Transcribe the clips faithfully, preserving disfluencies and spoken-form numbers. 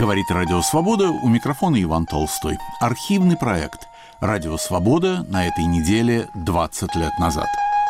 Говорит Радио Свобода, у микрофона Иван Толстой. Архивный проект «Радио Свобода» на этой неделе двадцать лет назад.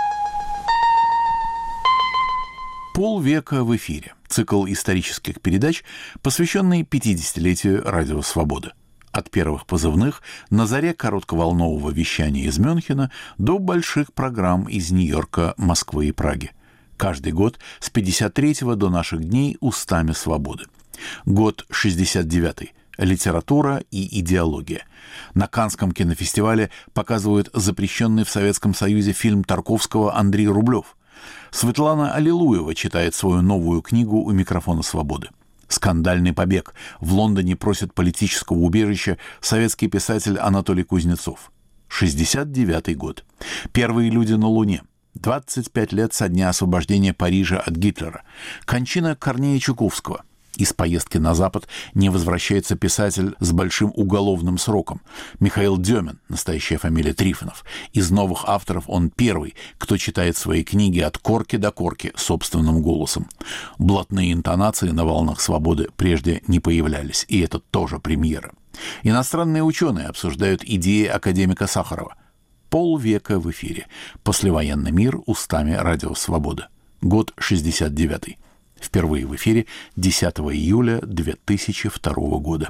Полвека в эфире. Цикл исторических передач, посвященный пятидесятилетию Радио Свобода. От первых позывных на заре коротковолнового вещания из Мюнхена до больших программ из Нью-Йорка, Москвы и Праги. Каждый год с пятьдесят третьего до наших дней устами свободы. Год шестьдесят девятый. Литература и идеология. На Каннском кинофестивале показывают запрещенный в Советском Союзе фильм Тарковского «Андрей Рублев». Светлана Аллилуева читает свою новую книгу у микрофона «Свободы». Скандальный побег. В Лондоне просит политического убежища советский писатель Анатолий Кузнецов. шестьдесят девятый год. Первые люди на Луне. двадцать пять лет со дня освобождения Парижа от Гитлера. Кончина Корнея Чуковского. Из поездки на Запад не возвращается писатель с большим уголовным сроком. Михаил Демин, настоящая фамилия Трифонов. Из новых авторов он первый, кто читает свои книги от корки до корки собственным голосом. Блатные интонации на волнах свободы прежде не появлялись, и это тоже премьера. Иностранные ученые обсуждают идеи академика Сахарова. Полвека в эфире. Послевоенный мир устами Радио Свобода. Год шестьдесят девятый. Впервые в эфире десятого июля две тысячи второго года.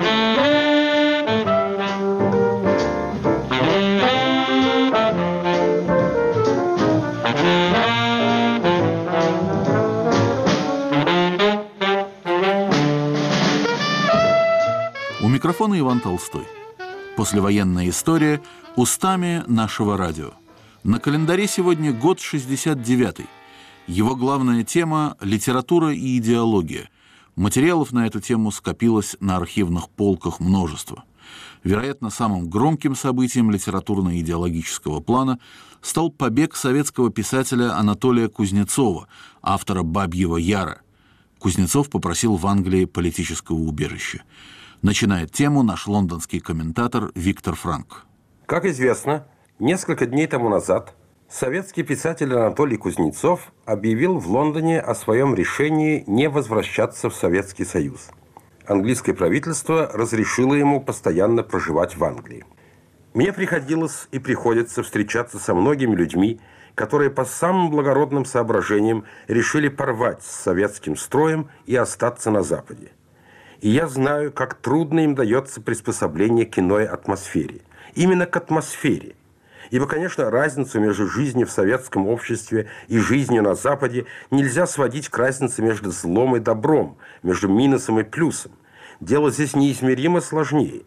У микрофона Иван Толстой. Послевоенная история устами нашего радио. На календаре сегодня год шестьдесят девятый. Его главная тема – литература и идеология. Материалов на эту тему скопилось на архивных полках множество. Вероятно, самым громким событием литературно-идеологического плана стал побег советского писателя Анатолия Кузнецова, автора «Бабьего Яра». Кузнецов попросил в Англии политического убежища. Начинает тему наш лондонский комментатор Виктор Франк. Как известно, несколько дней тому назад советский писатель Анатолий Кузнецов объявил в Лондоне о своем решении не возвращаться в Советский Союз. Английское правительство разрешило ему постоянно проживать в Англии. Мне приходилось и приходится встречаться со многими людьми, которые по самым благородным соображениям решили порвать с советским строем и остаться на Западе. И я знаю, как трудно им дается приспособление к иной атмосфере. Именно к атмосфере. Ибо, конечно, разницу между жизнью в советском обществе и жизнью на Западе нельзя сводить к разнице между злом и добром, между минусом и плюсом. Дело здесь неизмеримо сложнее.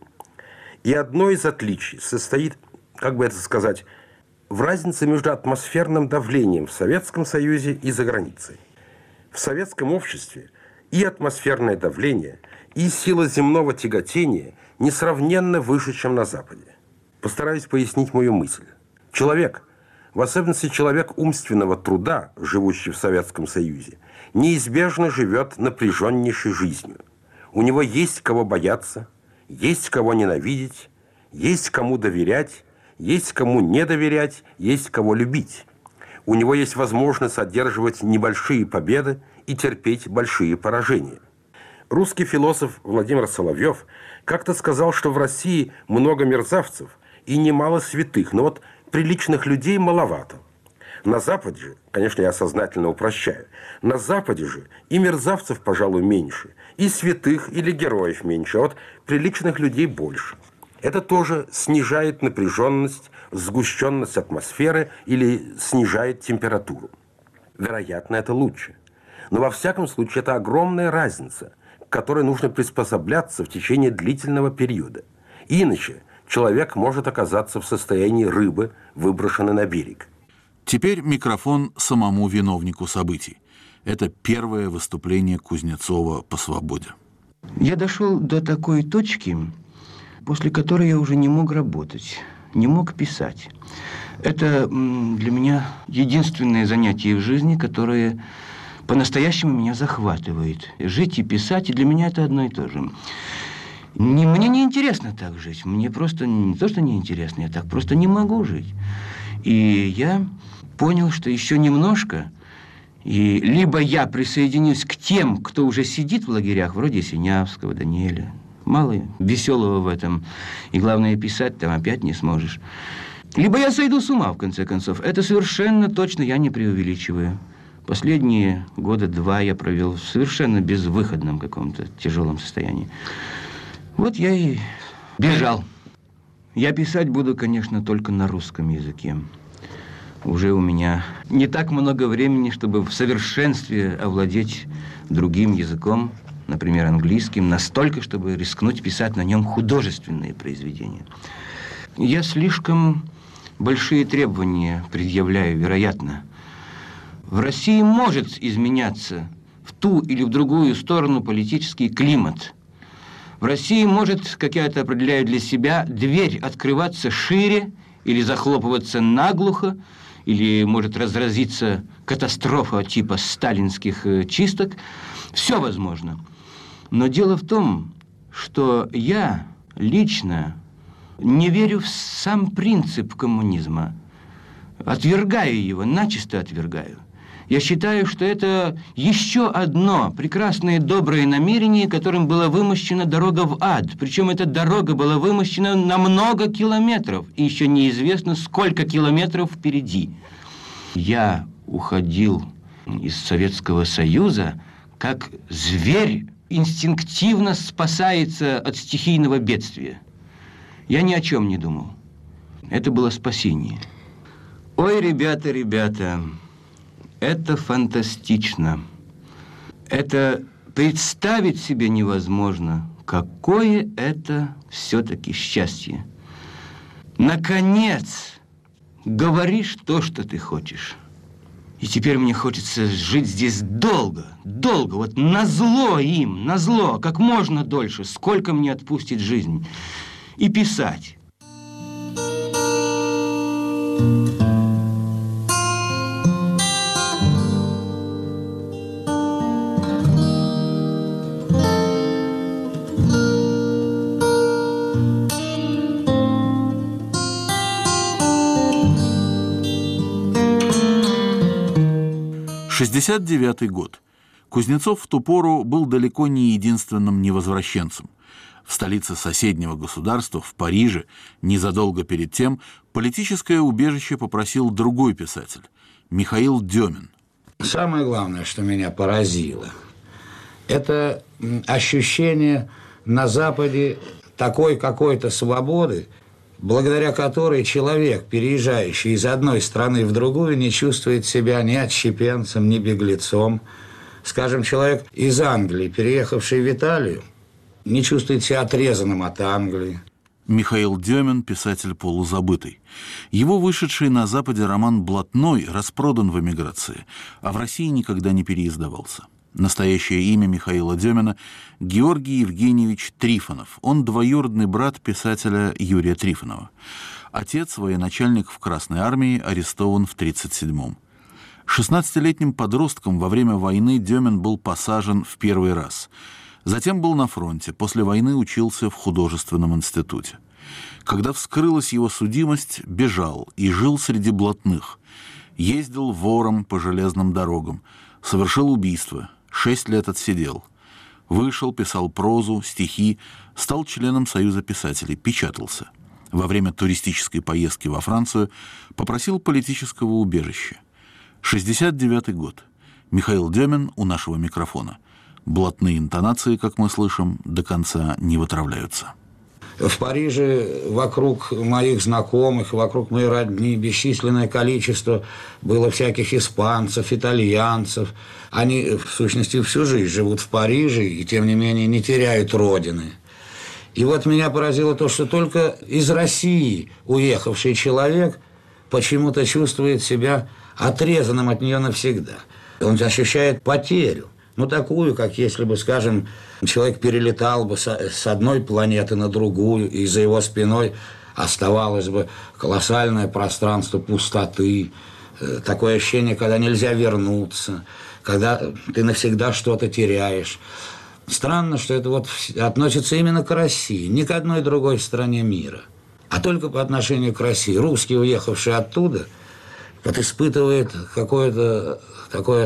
И одно из отличий состоит, как бы это сказать, в разнице между атмосферным давлением в Советском Союзе и за границей. В советском обществе и атмосферное давление, и сила земного тяготения несравненно выше, чем на Западе. Постараюсь пояснить мою мысль. Человек, в особенности человек умственного труда, живущий в Советском Союзе, неизбежно живет напряженнейшей жизнью. У него есть кого бояться, есть кого ненавидеть, есть кому доверять, есть кому не доверять, есть кого любить. У него есть возможность одерживать небольшие победы и терпеть большие поражения. Русский философ Владимир Соловьев как-то сказал, что в России много мерзавцев и немало святых, но вот приличных людей маловато. На Западе же, конечно, я сознательно упрощаю, на Западе же и мерзавцев, пожалуй, меньше, и святых или героев меньше, а вот приличных людей больше. Это тоже снижает напряженность, сгущенность атмосферы или снижает температуру. Вероятно, это лучше. Но во всяком случае это огромная разница, к которой нужно приспосабляться в течение длительного периода. Иначе человек может оказаться в состоянии рыбы, выброшенной на берег. Теперь микрофон самому виновнику событий. Это первое выступление Кузнецова по свободе. Я дошел до такой точки, после которой я уже не мог работать, не мог писать. Это для меня единственное занятие в жизни, которое по-настоящему меня захватывает. Жить и писать, и для меня это одно и то же. Не, мне не интересно так жить. Мне просто не то, что не интересно, я так просто не могу жить. И я понял, что еще немножко, И либо я присоединюсь к тем, кто уже сидит в лагерях, вроде Синявского, Даниэля. Мало веселого в этом. И главное, писать там опять не сможешь. Либо я сойду с ума, в конце концов. Это совершенно точно я не преувеличиваю. Последние года два я провел в совершенно безвыходном каком-то тяжелом состоянии. Вот я и бежал. Я писать буду, конечно, только на русском языке. Уже у меня не так много времени, чтобы в совершенстве овладеть другим языком, например, английским, настолько, чтобы рискнуть писать на нем художественные произведения. Я слишком большие требования предъявляю, вероятно. В России может изменяться в ту или в другую сторону политический климат. В России может, как я это определяю для себя, дверь открываться шире или захлопываться наглухо, или может разразиться катастрофа типа сталинских чисток. Все возможно. Но дело в том, что я лично не верю в сам принцип коммунизма. Отвергаю его, начисто отвергаю. Я считаю, что это еще одно прекрасное доброе намерение, которым была вымощена дорога в ад. Причем эта дорога была вымощена на много километров. И еще неизвестно, сколько километров впереди. Я уходил из Советского Союза, как зверь инстинктивно спасается от стихийного бедствия. Я ни о чем не думал. Это было спасение. Ой, ребята, ребята... Это фантастично. Это представить себе невозможно, какое это все-таки счастье. Наконец, говоришь то, что ты хочешь. И теперь мне хочется жить здесь долго, долго, вот назло им, назло, как можно дольше, сколько мне отпустит жизнь. И писать. шестьдесят девятый год. Кузнецов в ту пору был далеко не единственным невозвращенцем. В столице соседнего государства, в Париже, незадолго перед тем, политическое убежище попросил другой писатель – Михаил Демин. Самое главное, что меня поразило, это ощущение на Западе такой какой-то свободы, благодаря которой человек, переезжающий из одной страны в другую, не чувствует себя ни отщепенцем, ни беглецом. Скажем, человек из Англии, переехавший в Италию, не чувствует себя отрезанным от Англии. Михаил Демин – писатель полузабытый. Его вышедший на Западе роман «Блатной» распродан в эмиграции, а в России никогда не переиздавался. Настоящее имя Михаила Демина – Георгий Евгеньевич Трифонов. Он двоюродный брат писателя Юрия Трифонова. Отец, военачальник в Красной армии, арестован в тридцать седьмом. шестнадцатилетним подростком во время войны Демин был посажен в первый раз. Затем был на фронте, после войны учился в художественном институте. Когда вскрылась его судимость, бежал и жил среди блатных. Ездил вором по железным дорогам, совершил убийство. Шесть лет отсидел. Вышел, писал прозу, стихи, стал членом Союза писателей, печатался. Во время туристической поездки во Францию попросил политического убежища. шестьдесят девятый год. Михаил Демин у нашего микрофона. Блатные интонации, как мы слышим, до конца не вытравляются. В Париже вокруг моих знакомых, вокруг моей родни бесчисленное количество было всяких испанцев, итальянцев. Они, в сущности, всю жизнь живут в Париже и, тем не менее, не теряют родины. И вот меня поразило то, что только из России уехавший человек почему-то чувствует себя отрезанным от нее навсегда. Он ощущает потерю. Ну, такую, как если бы, скажем, человек перелетал бы с одной планеты на другую, и за его спиной оставалось бы колоссальное пространство пустоты, такое ощущение, когда нельзя вернуться, когда ты навсегда что-то теряешь. Странно, что это вот относится именно к России, ни к одной другой стране мира, а только по отношению к России. Русский, уехавший оттуда, вот испытывает какое-то такое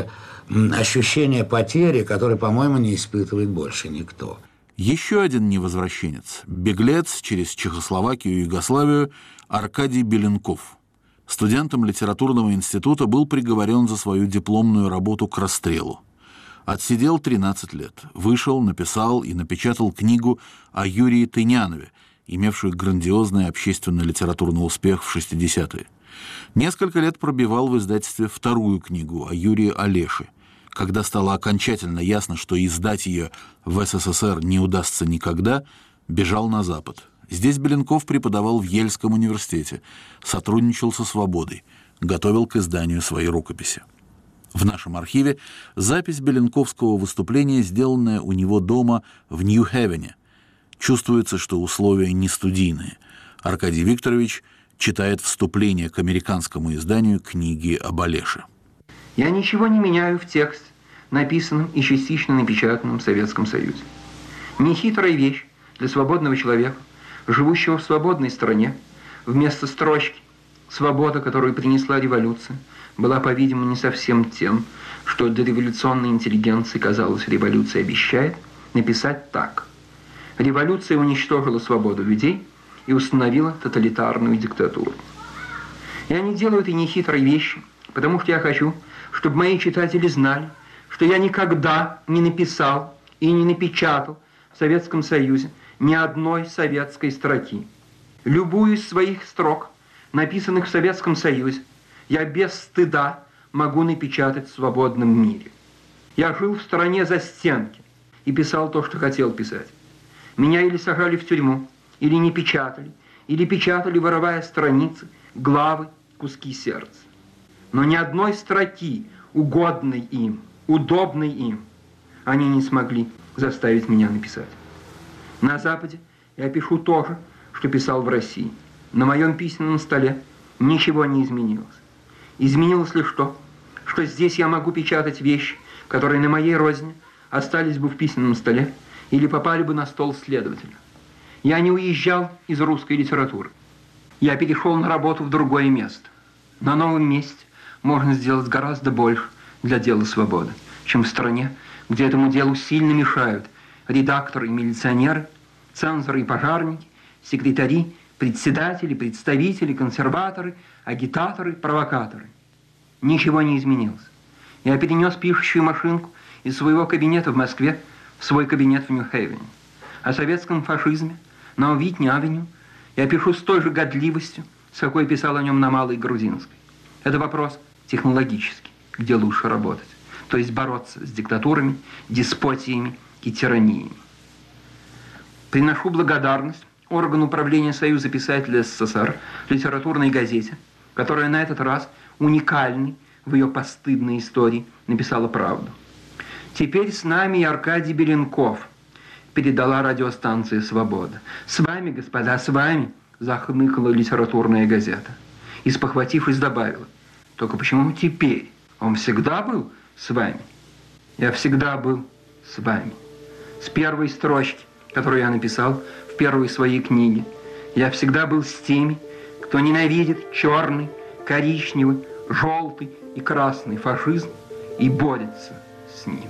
ощущение потери, которое, по-моему, не испытывает больше никто. Еще один невозвращенец, беглец через Чехословакию и Югославию Аркадий Беленков. Студентом литературного института был приговорен за свою дипломную работу к расстрелу. Отсидел тринадцать лет, вышел, написал и напечатал книгу о Юрии Тынянове, имевшую грандиозный общественно-литературный успех в шестидесятые. Несколько лет пробивал в издательстве вторую книгу о Юрии Олеше. Когда стало окончательно ясно, что издать ее в СССР не удастся никогда, бежал на Запад. Здесь Беленков преподавал в Ельском университете, сотрудничал со «Свободой», готовил к изданию свои рукописи. В нашем архиве запись беленковского выступления, сделанная у него дома в Нью-Хевене. Чувствуется, что условия не студийные. Аркадий Викторович читает вступление к американскому изданию книги об Олеше. Я ничего не меняю в тексте, написанном и частично напечатанном в Советском Союзе. Нехитрая вещь для свободного человека, живущего в свободной стране, вместо строчки «Свобода, которую принесла революция», была, по-видимому, не совсем тем, что для революционной интеллигенции, казалось, революция обещает, написать так. Революция уничтожила свободу людей и установила тоталитарную диктатуру. Я не делаю этой нехитрой вещи, потому что я хочу, чтобы мои читатели знали, что я никогда не написал и не напечатал в Советском Союзе ни одной советской строки. Любую из своих строк, написанных в Советском Союзе, я без стыда могу напечатать в свободном мире. Я жил в стране застенки и писал то, что хотел писать. Меня или сажали в тюрьму, или не печатали, или печатали, вырывая страницы, главы, куски сердца. Но ни одной строки, угодной им, удобной им, они не смогли заставить меня написать. На Западе я пишу то же, что писал в России. На моем письменном столе ничего не изменилось. Изменилось лишь то, что здесь я могу печатать вещи, которые на моей родине остались бы в письменном столе или попали бы на стол следователя. Я не уезжал из русской литературы. Я перешел на работу в другое место. На новом месте можно сделать гораздо больше для дела свободы, чем в стране, где этому делу сильно мешают редакторы и милиционеры, цензоры и пожарники, секретари, председатели, представители, консерваторы, агитаторы, провокаторы. Ничего не изменилось. Я перенес пишущую машинку из своего кабинета в Москве в свой кабинет в Нью-Хевене. О советском фашизме на Уитни-авеню я пишу с той же годливостью, с какой писал о нем на Малой Грузинской. Это вопрос технологический, где лучше работать, то есть бороться с диктатурами, деспотиями и тираниями. Приношу благодарность органу управления Союза писателей СССР, литературной газете, которая на этот раз уникальной в ее постыдной истории написала правду. Теперь с нами и Аркадий Беленков, передала радиостанция «Свобода». С вами, господа, с вами, захныкала литературная газета. И, спохватившись, добавила: только почему теперь? Он всегда был с вами. Я всегда был с вами. С первой строчки, которую я написал в первой своей книге, я всегда был с теми, кто ненавидит черный, коричневый, желтый и красный фашизм и борется с ним.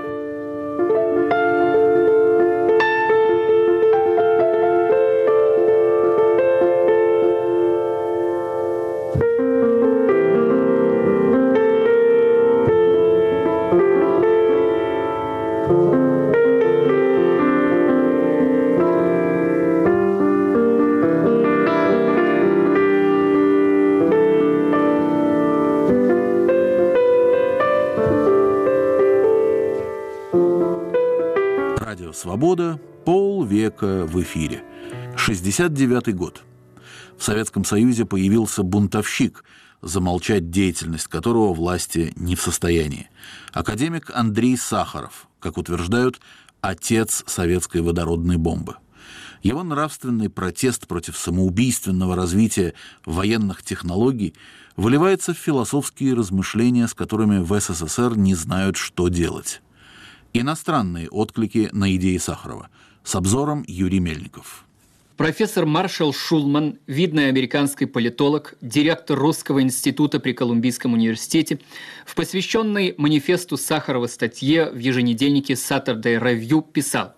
«Свобода», полвека в эфире. шестьдесят девятый год. В Советском Союзе появился бунтовщик, замолчать деятельность которого власти не в состоянии. Академик Андрей Сахаров, как утверждают, отец советской водородной бомбы. Его нравственный протест против самоубийственного развития военных технологий выливается в философские размышления, с которыми в СССР не знают, что делать. Иностранные отклики на идеи Сахарова. С обзором Юрий Мельников. Профессор Маршал Шулман, видный американский политолог, директор Русского института при Колумбийском университете, в посвященной манифесту Сахарова статье в еженедельнике Saturday Review писал: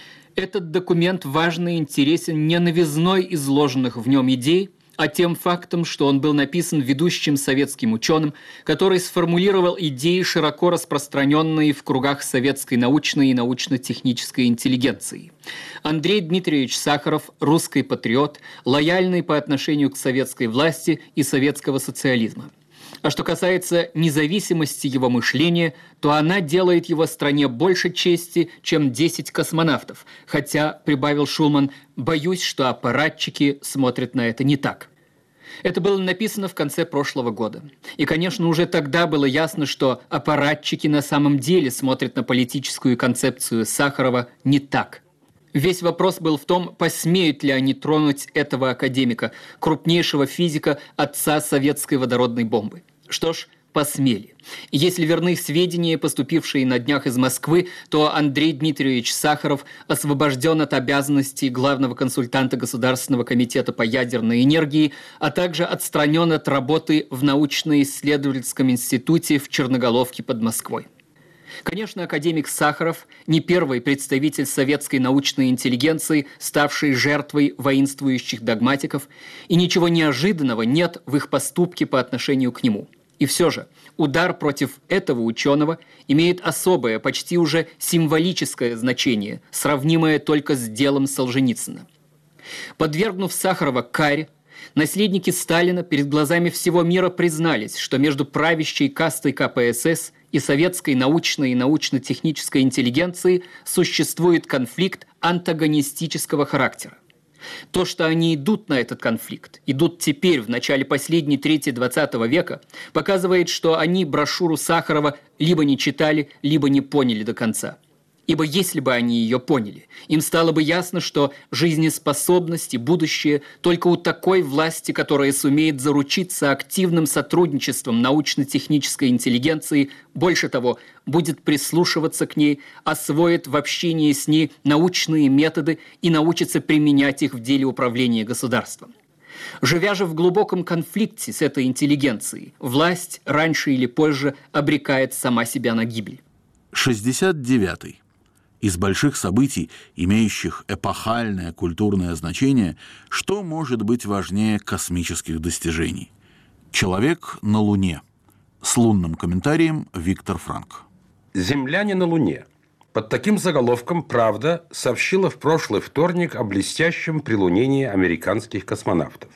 «Этот документ важный и интересен не новизной изложенных в нем идей, а тем фактом, что он был написан ведущим советским ученым, который сформулировал идеи, широко распространенные в кругах советской научной и научно-технической интеллигенции. Андрей Дмитриевич Сахаров – русский патриот, лояльный по отношению к советской власти и советского социализма. А что касается независимости его мышления, то она делает его стране больше чести, чем десять космонавтов, хотя, прибавил Шулман, боюсь, что аппаратчики смотрят на это не так». Это было написано в конце прошлого года. И, конечно, уже тогда было ясно, что аппаратчики на самом деле смотрят на политическую концепцию Сахарова не так. Весь вопрос был в том, посмеют ли они тронуть этого академика, крупнейшего физика, отца советской водородной бомбы. Что ж, посмели. Если верны сведения, поступившие на днях из Москвы, то Андрей Дмитриевич Сахаров освобожден от обязанностей главного консультанта Государственного комитета по ядерной энергии, а также отстранен от работы в научно-исследовательском институте в Черноголовке под Москвой. Конечно, академик Сахаров не первый представитель советской научной интеллигенции, ставший жертвой воинствующих догматиков, и ничего неожиданного нет в их поступке по отношению к нему. И все же удар против этого ученого имеет особое, почти уже символическое значение, сравнимое только с делом Солженицына. Подвергнув Сахарова каре, наследники Сталина перед глазами всего мира признались, что между правящей кастой ка пэ эс эс и советской научной и научно-технической интеллигенцией существует конфликт антагонистического характера. То, что они идут на этот конфликт, идут теперь, в начале последней трети двадцатого века, показывает, что они брошюру Сахарова либо не читали, либо не поняли до конца. Ибо если бы они ее поняли, им стало бы ясно, что жизнеспособность и будущее только у такой власти, которая сумеет заручиться активным сотрудничеством научно-технической интеллигенции, больше того, будет прислушиваться к ней, освоит в общении с ней научные методы и научится применять их в деле управления государством. Живя же в глубоком конфликте с этой интеллигенцией, власть раньше или позже обрекает сама себя на гибель. шестьдесят девятый. Из больших событий, имеющих эпохальное культурное значение, что может быть важнее космических достижений? Человек на Луне. С лунным комментарием Виктор Франк. «Земляне на Луне». Под таким заголовком «Правда» сообщила в прошлый вторник о блестящем прилунении американских космонавтов.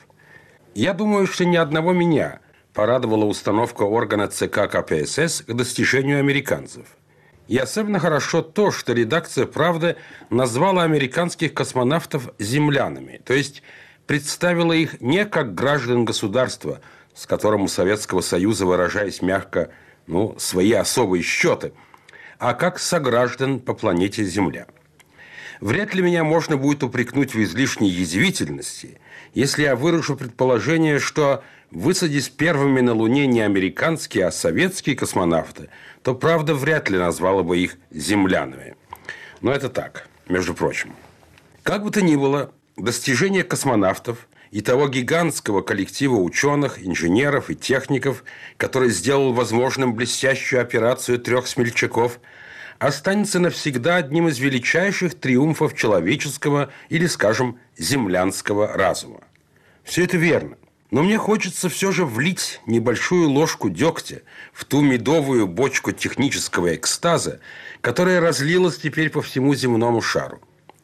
Я думаю, что ни одного меня порадовала установка органа ЦК ка пэ эс эс к достижению американцев. И особенно хорошо то, что редакция «Правды» назвала американских космонавтов землянами, то есть представила их не как граждан государства, с которым у Советского Союза, выражаясь мягко, ну, свои особые счеты, а как сограждан по планете Земля. Вряд ли меня можно будет упрекнуть в излишней язвительности, если я вырушу предположение, что, высадясь первыми на Луне не американские, а советские космонавты, то «Правда» вряд ли назвала бы их землянами. Но это так, между прочим. Как бы то ни было, достижения космонавтов и того гигантского коллектива ученых, инженеров и техников, который сделал возможным блестящую операцию трех смельчаков, останется навсегда одним из величайших триумфов человеческого или, скажем, землянского разума. Все это верно. Но мне хочется все же влить небольшую ложку дегтя в ту медовую бочку технического экстаза, которая разлилась теперь по всему земному шару.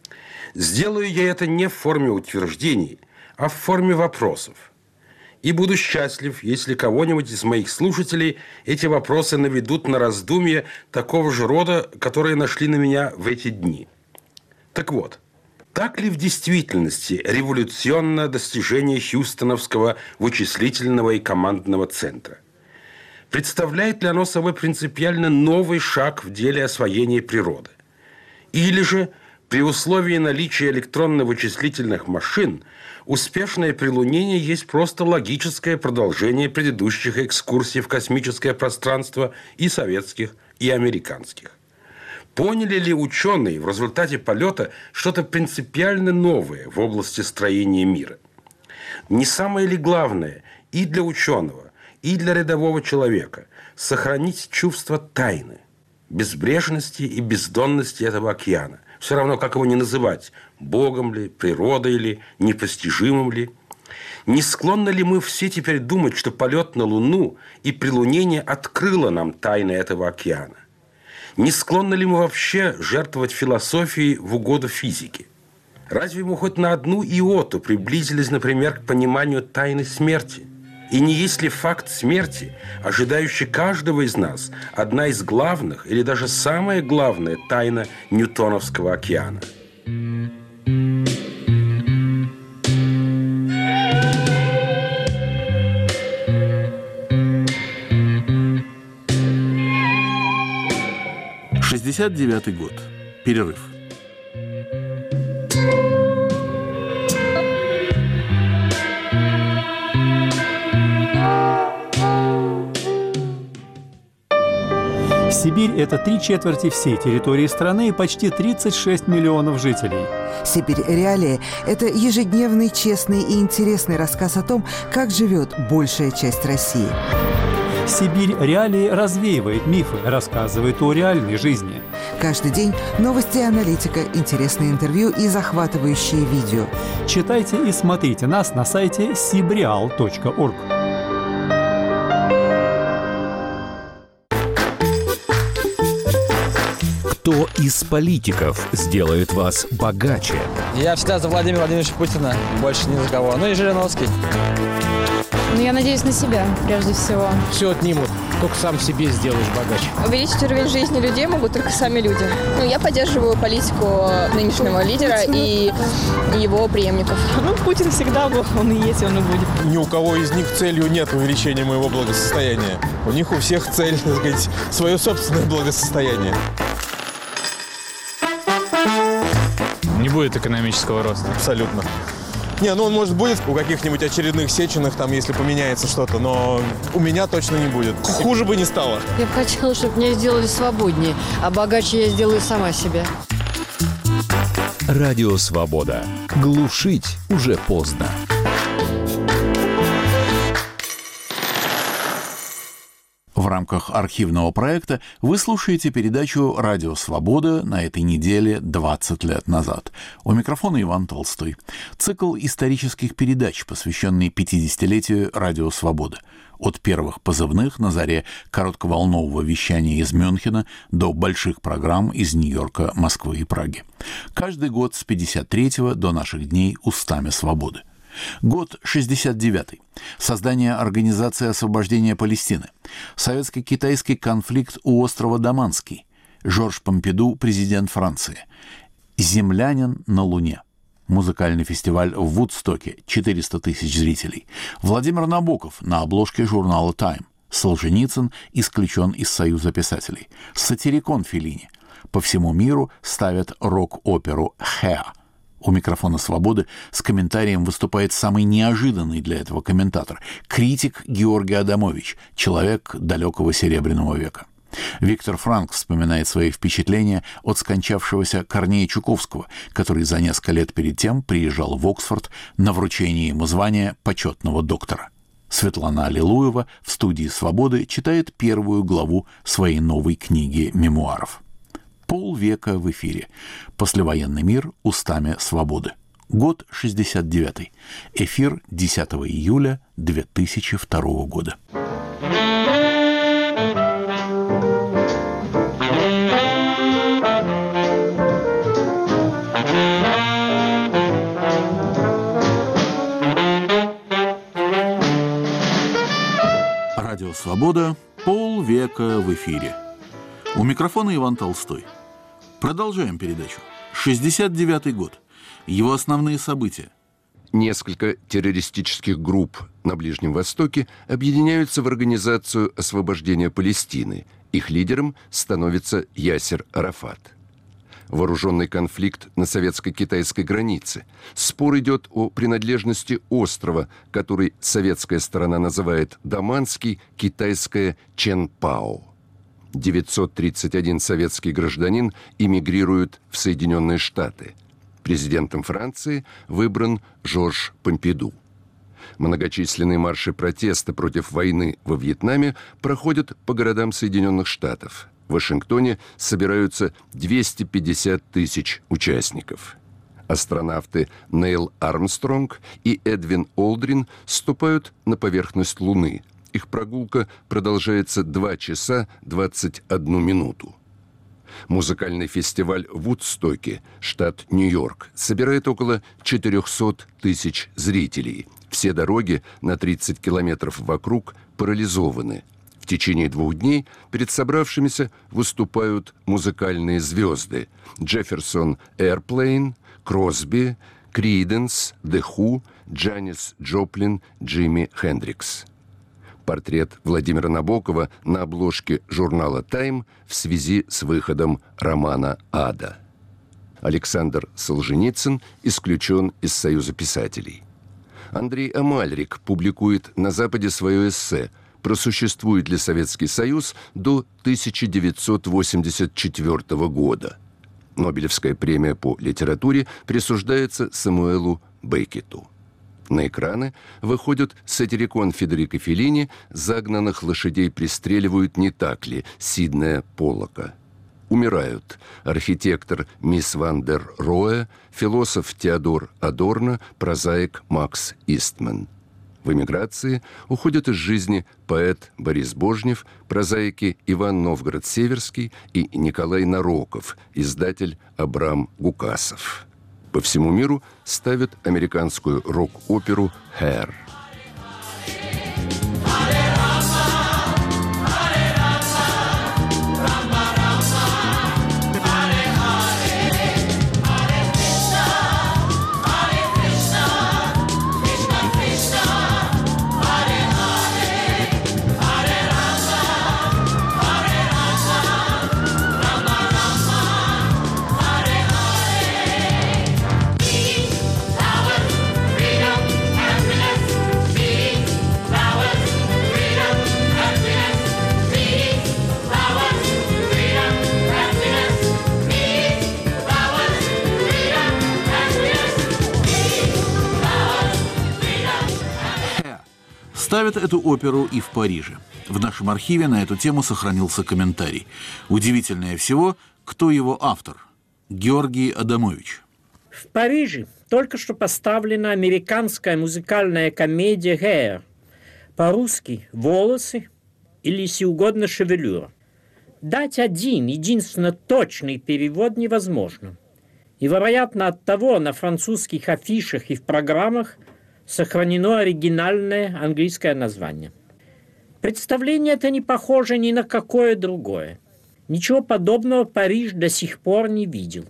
Сделаю я это не в форме утверждений, а в форме вопросов. И буду счастлив, если кого-нибудь из моих слушателей эти вопросы наведут на раздумья такого же рода, которые нашли на меня в эти дни. Так вот, так ли в действительности революционное достижение Хьюстоновского вычислительного и командного центра? Представляет ли оно собой принципиально новый шаг в деле освоения природы? Или же, при условии наличия электронно-вычислительных машин, успешное прилунение есть просто логическое продолжение предыдущих экскурсий в космическое пространство и советских, и американских? Поняли ли ученые в результате полета что-то принципиально новое в области строения мира? Не самое ли главное и для ученого, и для рядового человека сохранить чувство тайны, безбрежности и бездонности этого океана? Все равно, как его ни называть, Богом ли, природой ли, непостижимым ли? Не склонны ли мы все теперь думать, что полет на Луну и прилунение открыло нам тайны этого океана? Не склонны ли мы вообще жертвовать философией в угоду физике? Разве мы хоть на одну иоту приблизились, например, к пониманию тайны смерти? И не есть ли факт смерти, ожидающий каждого из нас, одна из главных или даже самая главная тайна Ньютоновского океана? шестьдесят девятый год. Перерыв. Сибирь – это три четверти всей территории страны и почти тридцать шесть миллионов жителей. «Сибирь. Реалии» – это ежедневный, честный и интересный рассказ о том, как живет большая часть России. «Сибирь. Реалии» развеивает мифы, рассказывает о реальной жизни. Каждый день новости и аналитика, интересные интервью и захватывающие видео. Читайте и смотрите нас на сайте сибреал точка орг. Кто из политиков сделает вас богаче? Я всегда за Владимира Владимировича Путина, больше ни за кого. Ну и Жириновский. Ну, я надеюсь на себя, прежде всего. Все отнимут, только сам себе сделаешь богаче. Увеличить уровень жизни людей могут только сами люди. Ну, я поддерживаю политику нынешнего лидера и его преемников. Ну, Путин всегда был, он и есть, он и будет. Ни у кого из них целью нет увеличения моего благосостояния. У них у всех цель, так сказать, свое собственное благосостояние. Не будет экономического роста. Абсолютно. Не, ну он, может, будет у каких-нибудь очередных Сеченых, там, если поменяется что-то, но у меня точно не будет. Хуже бы не стало. Я бы хотела, чтобы меня сделали свободнее, а богаче я сделаю сама себя. Радио «Свобода». Глушить уже поздно. В рамках архивного проекта вы слушаете передачу «Радио Свобода» на этой неделе двадцать лет назад. У микрофона Иван Толстой. Цикл исторических передач, посвященный пятидесятилетию «Радио Свобода». От первых позывных на заре коротковолнового вещания из Мюнхена до больших программ из Нью-Йорка, Москвы и Праги. Каждый год с пятьдесят третьего до наших дней устами свободы. Год шестьдесят девятый. Создание Организации освобождения Палестины. Советско-китайский конфликт у острова Даманский. Жорж Помпиду, президент Франции. Землянин на Луне. Музыкальный фестиваль в Вудстоке. четыреста тысяч зрителей. Владимир Набоков на обложке журнала «Тайм». Солженицын исключен из Союза писателей. Сатирикон Феллини. По всему миру ставят рок-оперу «Хеа». У микрофона «Свободы» с комментарием выступает самый неожиданный для этого комментатор – критик Георгий Адамович, человек далекого Серебряного века. Виктор Франк вспоминает свои впечатления от скончавшегося Корнея Чуковского, который за несколько лет перед тем приезжал в Оксфорд на вручение ему звания почетного доктора. Светлана Аллилуева в студии «Свободы» читает первую главу своей новой книги мемуаров. Полвека в эфире. Послевоенный мир устами свободы. Год шестьдесят девятый. Эфир десятого июля две тысячи второго года. Радио «Свобода». Полвека в эфире. У микрофона Иван Толстой. Продолжаем передачу. шестьдесят девятый год. Его основные события. Несколько террористических групп на Ближнем Востоке объединяются в Организацию освобождения Палестины. Их лидером становится Ясер Арафат. Вооруженный конфликт на советско-китайской границе. Спор идет о принадлежности острова, который советская сторона называет Даманский, китайская Ченпао. девятьсот тридцать один советский гражданин эмигрирует в Соединенные Штаты. Президентом Франции выбран Жорж Помпиду. Многочисленные марши протеста против войны во Вьетнаме проходят по городам Соединенных Штатов. В Вашингтоне собираются двести пятьдесят тысяч участников. Астронавты Нейл Армстронг и Эдвин Олдрин ступают на поверхность Луны. Их прогулка продолжается два часа двадцать одну минуту. Музыкальный фестиваль в Вудстоке, штат Нью-Йорк, собирает около четырехсот тысяч зрителей. Все дороги на тридцать километров вокруг парализованы. В течение двух дней перед собравшимися выступают музыкальные звезды: Джефферсон Эйрплейн, Кросби, Криденс, The Who, Джанис Джоплин, Джимми Хендрикс. Портрет Владимира Набокова на обложке журнала «Тайм» в связи с выходом романа «Ада». Александр Солженицын исключен из Союза писателей. Андрей Амальрик публикует на Западе свое эссе «Просуществует ли Советский Союз до тысяча девятьсот восемьдесят четвёртого года». Нобелевская премия по литературе присуждается Самуэлу Беккету. На экраны выходят сатирикон Федерико Феллини «Загнанных лошадей пристреливают, не так ли?» Сиднея Поллока. Умирают архитектор Мисс Ван дер Роэ, философ Теодор Адорно, прозаик Макс Истман. В эмиграции уходят из жизни поэт Борис Божнев, прозаики Иван Новгород-Северский и Николай Нароков, издатель Абрам Гукасов. По всему миру ставят американскую рок-оперу «Hair». Ставят эту оперу и в Париже. В нашем архиве на эту тему сохранился комментарий. Удивительнее всего, кто его автор. Георгий Адамович. В Париже только что поставлена американская музыкальная комедия «Hair». По-русски «Волосы» или, если угодно, «Шевелюра». Дать один, единственно точный перевод невозможно. И, вероятно, оттого на французских афишах и в программах сохранено оригинальное английское название. Представление это не похоже ни на какое другое. Ничего подобного Париж до сих пор не видел.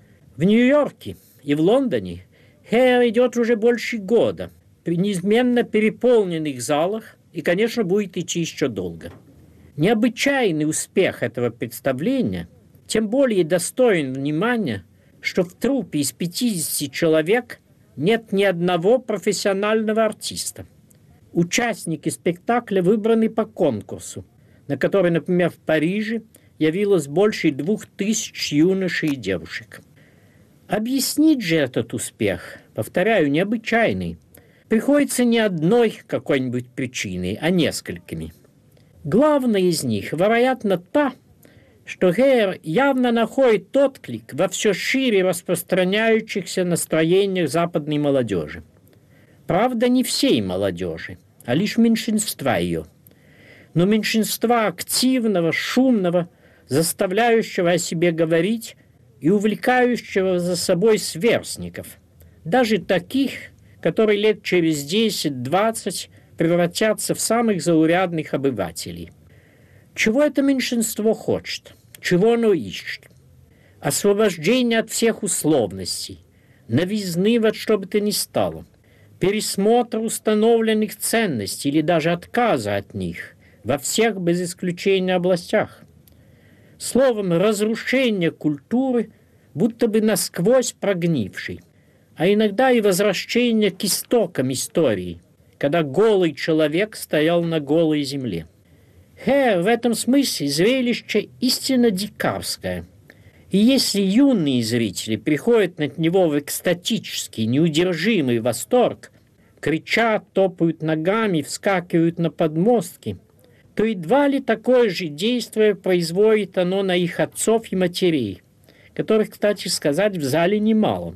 В Нью-Йорке и в Лондоне «Hair» идет уже больше года, при неизменно переполненных залах и, конечно, будет идти еще долго. Необычайный успех этого представления тем более достоин внимания, что в труппе из пятидесяти человек нет ни одного профессионального артиста. Участники спектакля выбраны по конкурсу, на который, например, в Париже явилось больше двух тысяч юношей и девушек. Объяснить же этот успех, повторяю, необычайный, приходится не одной какой-нибудь причиной, а несколькими. Главная из них, вероятно, та, что «Hair» явно находит отклик во все шире распространяющихся настроениях западной молодежи. Правда, не всей молодежи, а лишь меньшинства ее. Но меньшинства активного, шумного, заставляющего о себе говорить и увлекающего за собой сверстников, даже таких, которые лет через десять-двадцать превратятся в самых заурядных обывателей. Чего это меньшинство хочет? Чего оно ищет? Освобождение от всех условностей, новизны во что бы то ни стало, пересмотр установленных ценностей или даже отказа от них во всех без исключения областях. Словом, разрушение культуры, будто бы насквозь прогнившей, а иногда и возвращение к истокам истории, когда голый человек стоял на голой земле. Хэр в этом смысле зрелище истинно дикарское. И если юные зрители приходят от него в экстатический, неудержимый восторг, кричат, топают ногами, вскакивают на подмостки, то едва ли такое же действие производит оно на их отцов и матерей, которых, кстати сказать, в зале немало.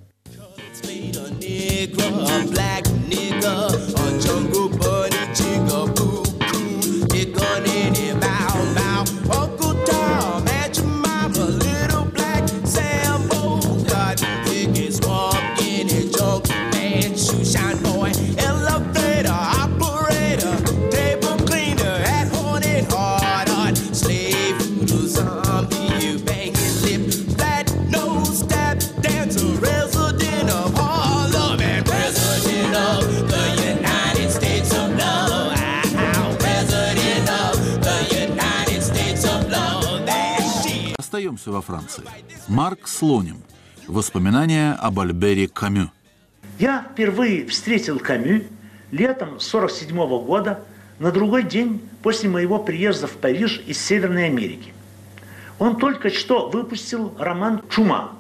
Остаемся во Франции. Марк Слоним. Воспоминания об Альбере Камю. Я впервые встретил Камю летом сорок седьмого года, на другой день после моего приезда в Париж из Северной Америки. Он только что выпустил роман «Чума».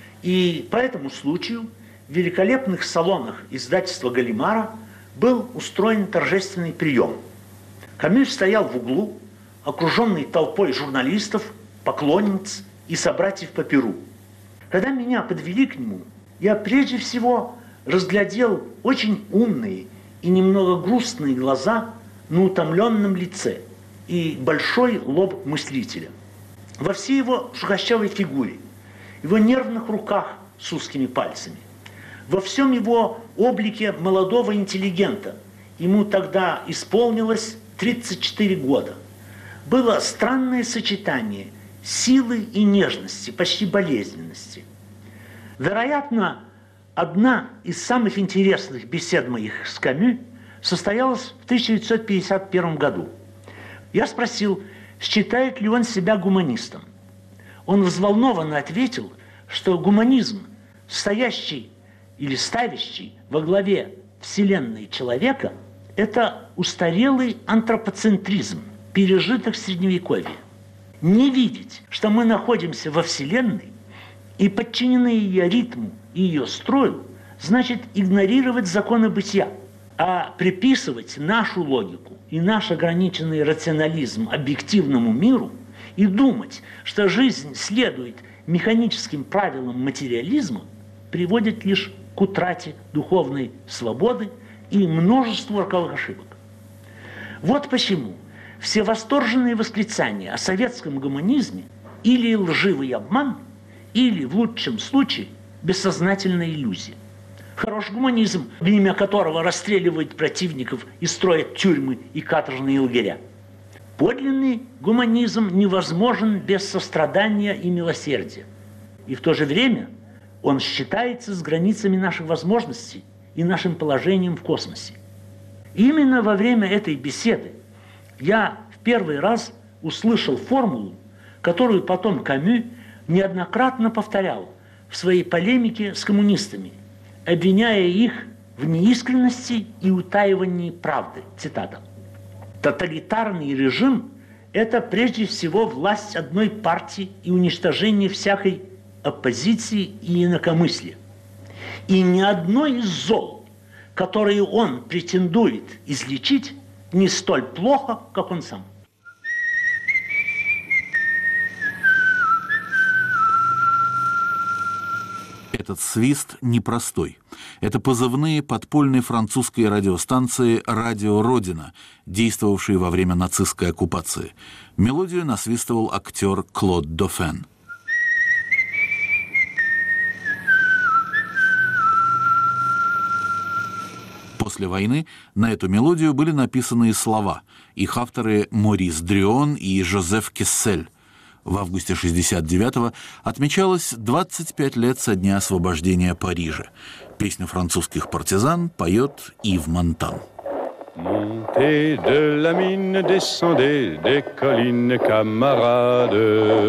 И по этому случаю в великолепных салонах издательства «Галимара» был устроен торжественный прием. Камю стоял в углу, окруженный толпой журналистов, поклонниц и собратьев по перу. Когда меня подвели к нему, я прежде всего разглядел очень умные и немного грустные глаза на утомленном лице и большой лоб мыслителя. Во всей его сухощавой фигуре, его нервных руках с узкими пальцами, во всем его облике молодого интеллигента, ему тогда исполнилось тридцать четыре года, было странное сочетание силы и нежности, почти болезненности. Вероятно, одна из самых интересных бесед моих с Камю состоялась в тысяча девятьсот пятьдесят первом году. Я спросил, считает ли он себя гуманистом. Он взволнованно ответил, что гуманизм, стоящий или ставящий во главе вселенной человека, это устарелый антропоцентризм, пережиток Средневековья. Не видеть, что мы находимся во Вселенной и подчинены ее ритму и ее строю, значит игнорировать законы бытия, а приписывать нашу логику и наш ограниченный рационализм объективному миру и думать, что жизнь следует механическим правилам материализма, приводит лишь к утрате духовной свободы и множеству роковых ошибок. Вот почему все восторженные восклицания о советском гуманизме или лживый обман, или, в лучшем случае, бессознательная иллюзия. Хороший гуманизм, в имя которого расстреливают противников и строят тюрьмы и каторжные лагеря. Подлинный гуманизм невозможен без сострадания и милосердия. И в то же время он считается с границами наших возможностей и нашим положением в космосе. Именно во время этой беседы я в первый раз услышал формулу, которую потом Камю неоднократно повторял в своей полемике с коммунистами, обвиняя их в неискренности и утаивании правды. Цитата. «Тоталитарный режим – это прежде всего власть одной партии и уничтожение всякой оппозиции и инакомыслия. И ни одно из зол, которые он претендует излечить, не столь плохо, как он сам». Этот свист непростой. Это позывные подпольной французской радиостанции «Радио Родина», действовавшей во время нацистской оккупации. Мелодию насвистывал актер Клод Дофен. После войны на эту мелодию были написаны и слова. Их авторы Морис Дрюон и Жозеф Кессель. В августе шестьдесят девятого отмечалось двадцать пять лет со дня освобождения Парижа. Песню французских партизан поет Ив Монтан. Montez de la mine, descendez des collines, camarades.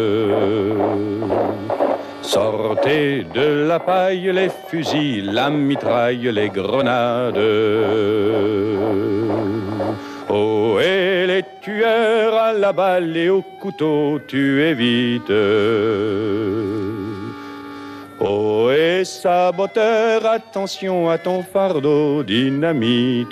Sortez de la paille les fusils, la mitraille, les grenades. Oh, et les tueurs à la la balle et au couteau tu évites. Oh, et saboteur, attention à ton fardeau dynamite.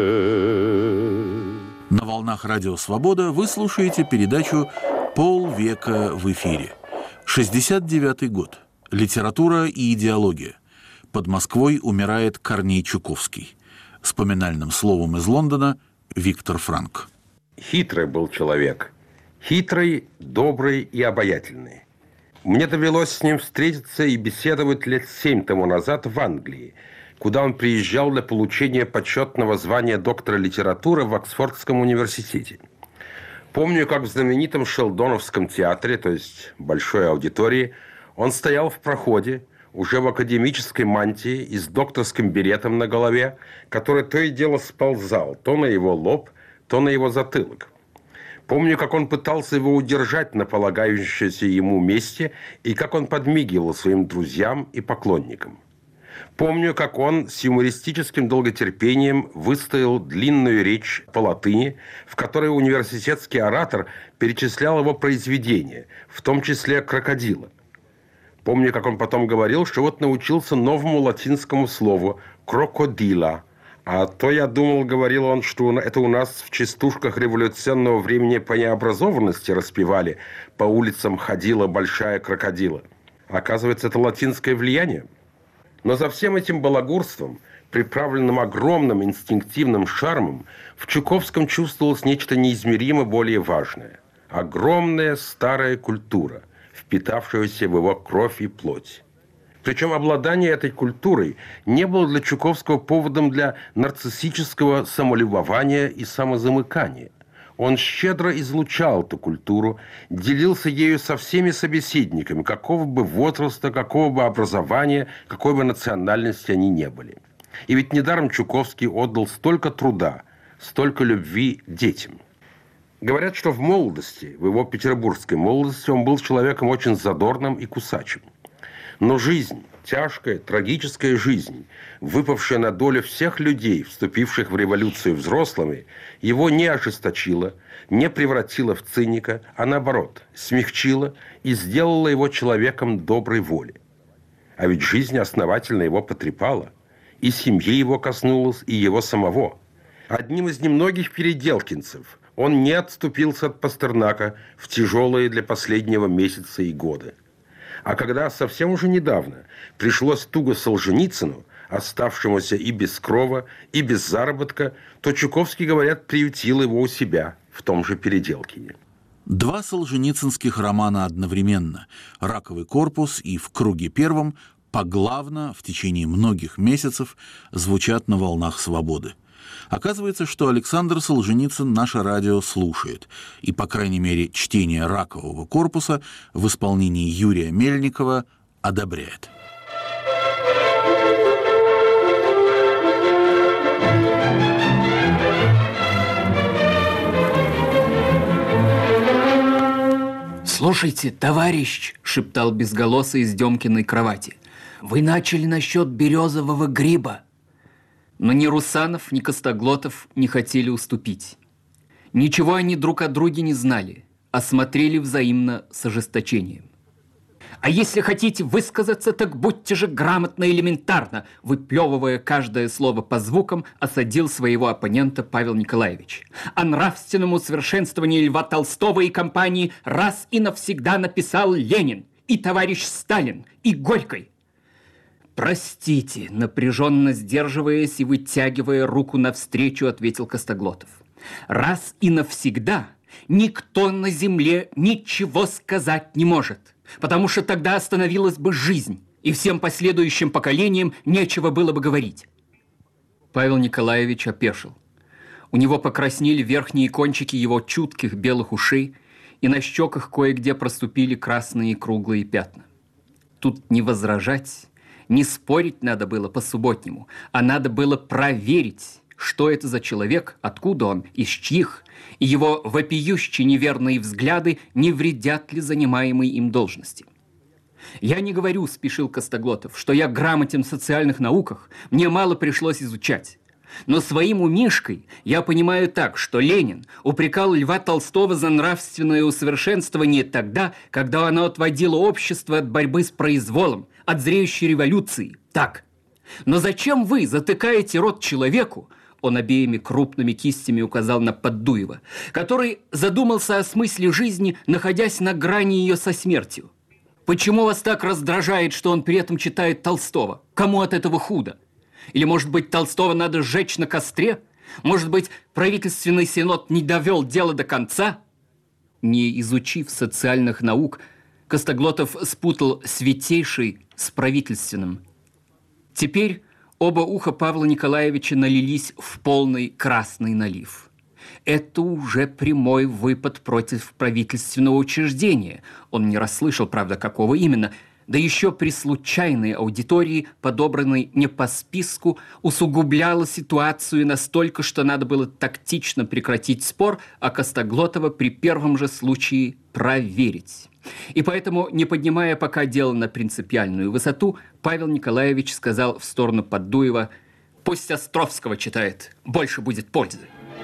На волнах Радио Свобода вы слушаете передачу «Полвека в эфире». шестьдесят девятый год. Литература и идеология. Под Москвой умирает Корней Чуковский. С поминальным словом из Лондона Виктор Франк. Хитрый был человек. Хитрый, добрый и обаятельный. Мне довелось с ним встретиться и беседовать лет семь тому назад в Англии, куда он приезжал для получения почетного звания доктора литературы в Оксфордском университете. Помню, как в знаменитом Шелдоновском театре, то есть большой аудитории, он стоял в проходе, уже в академической мантии и с докторским беретом на голове, который то и дело сползал то на его лоб, то на его затылок. Помню, как он пытался его удержать на полагающемся ему месте и как он подмигивал своим друзьям и поклонникам. Помню, как он с юмористическим долготерпением выстоял длинную речь по латыни, в которой университетский оратор перечислял его произведения, в том числе «Крокодила». Помню, как он потом говорил, что вот научился новому латинскому слову «крокодила». А то, я думал, говорил он, что это у нас в частушках революционного времени по необразованности распевали «По улицам ходила большая крокодила». Оказывается, это латинское влияние. Но за всем этим балагурством, приправленным огромным инстинктивным шармом, в Чуковском чувствовалось нечто неизмеримо более важное. Огромная старая культура, впитавшаяся в его кровь и плоть. Причем обладание этой культурой не было для Чуковского поводом для нарциссического самолюбования и самозамыкания. Он щедро излучал эту культуру, делился ею со всеми собеседниками, какого бы возраста, какого бы образования, какой бы национальности они не были. И ведь недаром Чуковский отдал столько труда, столько любви детям. Говорят, что в молодости, в его петербургской молодости, он был человеком очень задорным и кусачим. Но жизнь, тяжкая, трагическая жизнь, выпавшая на долю всех людей, вступивших в революцию взрослыми, его не ожесточила, не превратила в циника, а наоборот, смягчила и сделала его человеком доброй воли. А ведь жизнь основательно его потрепала, и семьи его коснулась, и его самого. Одним из немногих переделкинцев он не отступился от Пастернака в тяжелые для последнего месяца и года. А когда совсем уже недавно пришлось туго Солженицыну, оставшемуся и без крова, и без заработка, то Чуковский, говорят, приютил его у себя в том же Переделкине. Два солженицынских романа одновременно «Раковый корпус» и «В круге первом» поглавно в течение многих месяцев звучат на волнах свободы. Оказывается, что Александр Солженицын наше радио слушает, и, по крайней мере, чтение «Ракового корпуса» в исполнении Юрия Мельникова одобряет. «Слушайте, товарищ!» — шептал безголосый из Демкиной кровати. «Вы начали насчет березового гриба». Но ни Русанов, ни Костоглотов не хотели уступить. Ничего они друг о друге не знали, а смотрели взаимно с ожесточением. «А если хотите высказаться, так будьте же грамотно, элементарно!» Выплевывая каждое слово по звукам, осадил своего оппонента Павел Николаевич. «О нравственному совершенствовании Льва Толстого и компании раз и навсегда написал Ленин, и товарищ Сталин, и Горький». «Простите», напряженно сдерживаясь и вытягивая руку навстречу, ответил Костоглотов. «Раз и навсегда никто на земле ничего сказать не может, потому что тогда остановилась бы жизнь, и всем последующим поколениям нечего было бы говорить». Павел Николаевич опешил. У него покраснели верхние кончики его чутких белых ушей, и на щеках кое-где проступили красные круглые пятна. Тут не возражать, не спорить надо было по-субботнему, а надо было проверить, что это за человек, откуда он, из чьих, и его вопиющие неверные взгляды не вредят ли занимаемой им должности. «Я не говорю, — спешил Костоглотов, — что я грамотен в социальных науках, мне мало пришлось изучать. Но своим умишкой я понимаю так, что Ленин упрекал Льва Толстого за нравственное усовершенствование тогда, когда оно отводило общество от борьбы с произволом, от зреющей революции. Так. Но зачем вы затыкаете рот человеку, он обеими крупными кистями указал на Поддуева, который задумался о смысле жизни, находясь на грани ее со смертью? Почему вас так раздражает, что он при этом читает Толстого? Кому от этого худо? Или, может быть, Толстого надо сжечь на костре? Может быть, правительственный синод не довел дело до конца? Не изучив социальных наук, Костоглотов спутал святейший с правительственным. Теперь оба уха Павла Николаевича налились в полный красный налив. Это уже прямой выпад против правительственного учреждения. Он не расслышал, правда, какого именно. Да еще при случайной аудитории, подобранной не по списку, усугубляла ситуацию настолько, что надо было тактично прекратить спор, а Костоглотова при первом же случае проверить. И поэтому, не поднимая пока дело на принципиальную высоту, Павел Николаевич сказал в сторону Поддуева: «Пусть Островского читает, больше будет пользы».